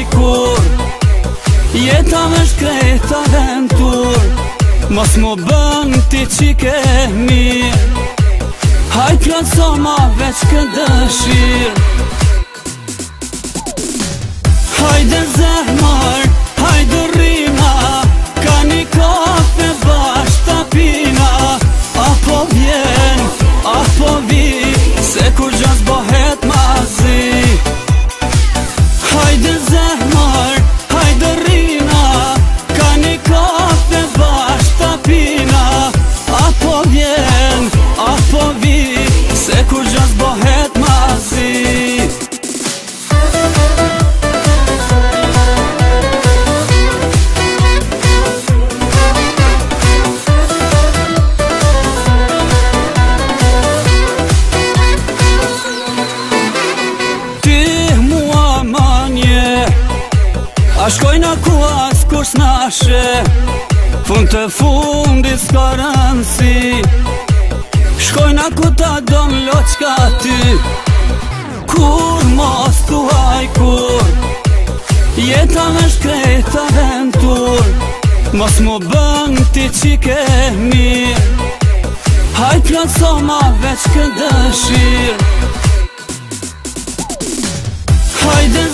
kur. Jeta me shkrejt aventur, mos mu bën ti qike mirë. Hajt plotso ma veç këtë dëshirë. Hajde zemër, hajde rrima, ka një kafe bashkë ta pina. Apo vjen, apo vi, se kur gjo s'bohet mazi. Hajde zemër, hajde rrima, ka një kafe bashkë ta pina. Apo vjen, apo vi, se kur gjo s'bohet mazi. A shkojna ku as kur s'nashe, fund të fundit s'ka rëndsi. Shkojna ku ta dom loqka ty, kur mos thuaj kur. Jeta me shkrejt aventur, mos mu bën ti qike mirë. Hajt plotso ma veç këtë dëshirë. Hajde